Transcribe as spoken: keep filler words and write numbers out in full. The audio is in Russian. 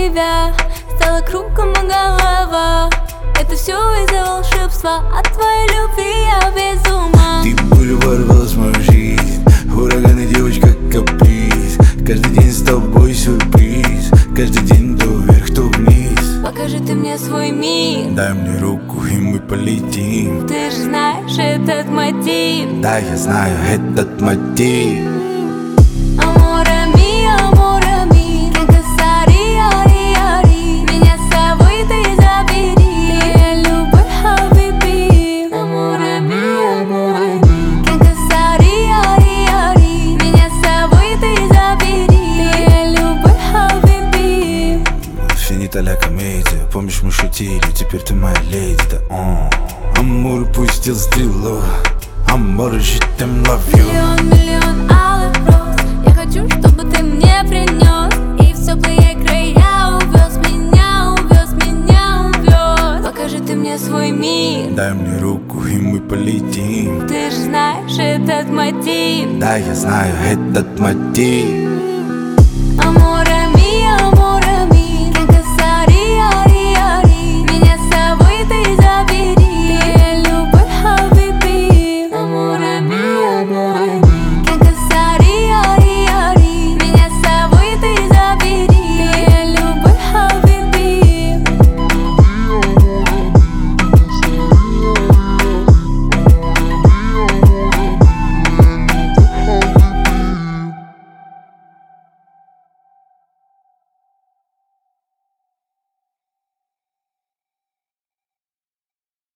тебя стала кругом голова. Это все из-за волшебства, от твоей любви я без ума. Ты пулю ворвалась в мою жизнь, ураган и девочка каприз. Каждый день с тобой сюрприз, каждый день то вверх, то вниз. Покажи ты мне свой мир, дай мне руку и мы полетим. ты же знаешь этот мотив. Да, я знаю этот мотив. Аморе ми, аморе ми, кенкасари, ари, ари. Меня с собой ты забери, ты любовь, хабиби. Аморе ми, аморе ми, кенкасари, ари, ари. Меня с собой ты забери, ты любовь, хабиби. Финита ля комедия, помнишь мы шутили, теперь ты моя леди, да о. Амур пустил стрелу, амор, je t'aime, love you. Миллион, миллион алых роз, я хочу, чтобы ты мне принес и в теплые края увез меня, увез меня, увез. Покажи ты мне свой мир, Дай мне руку и мы полетим. ты же знаешь этот мотив. Да, я знаю этот мотив.